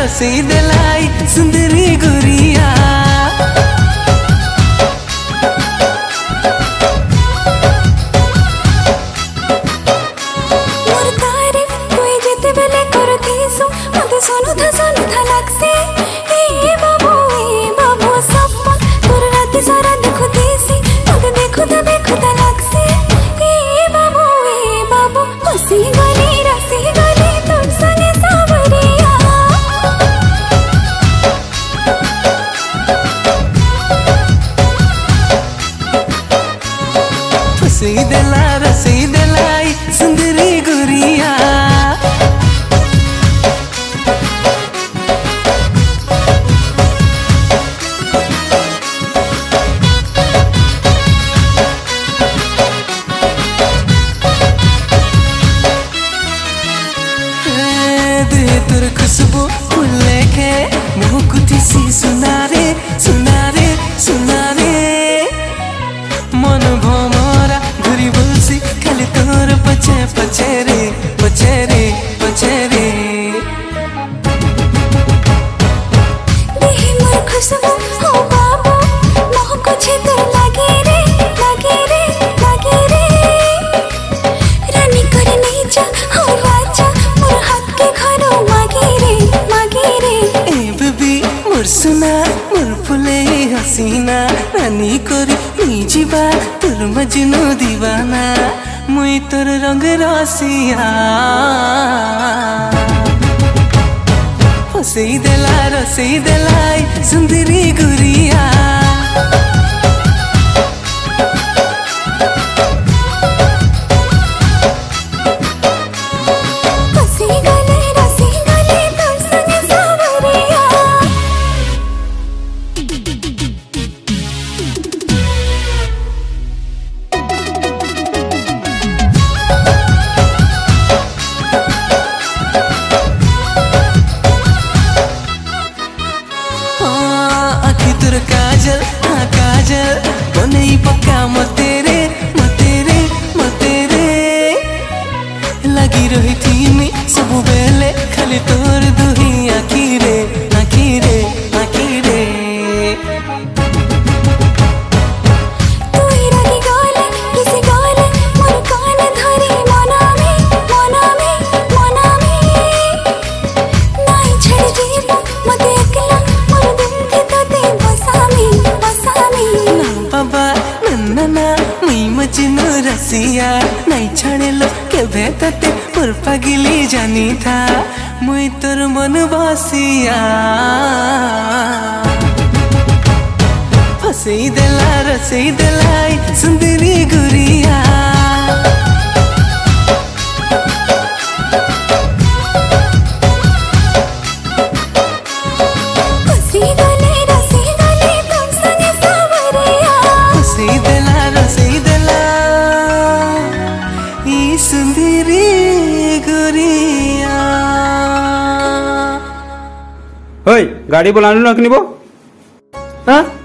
रसई देलाई सुंदरी गुरिया। सोनू था लगसे ए बाबू सपन तोर राती सारा देखो था लगसे ए बाबू हसी गली रसी गली तुम सने सावरिया। हसी देला रसी देलाई सुंदरी गुरिया। तोर खुशबू फूले के मुँह कुटी सी सुनारे सुनारे सुनारे मन भमरा घुरी बोलसी खाली तोर पछे पछे रे पछे रे पछे रे। देहि मोर खुशबू हो बाबू मोह कुछे तोर लागे रे लागे रे लागे रे। रानी करे नहीं जा हो राजा मोर हाथ के घरो मागे रे मागे रे। ए बेबी मोर सुना मोर फुले हसीना रानी करी नी जीवा तोर मजनू दीवाना मुई तोर रंग रसिया। हसई देला रसई देलाई सुंदरी गुरिया। तोर काजल हाँ काजल बने पक्का मतेरे मतेरे मतेरे लगी रही थी मैं सब बेले खाली तोर दुही आखी रे आखी रे आखी रे। तू ही रागी गाले किसी गाले मोर कान धरी मना में नहीं छड़ जीव मते अकेला मोर दिल के तोते बसामी ना बाबा नन्ना मुई मजनू रसिया नहीं छाड़े लो के भेटते मोर पगली जानी था मुई तोर मन बसिया। हसई देला रसई देलाई सुंदरी गुरिया। हसी गले रसी गले तुम सने सावरिया। हसी देला रसई देला ई सुंदरी गुरिया। ओए गाड़ी बोलानु ना किनिबो हाँ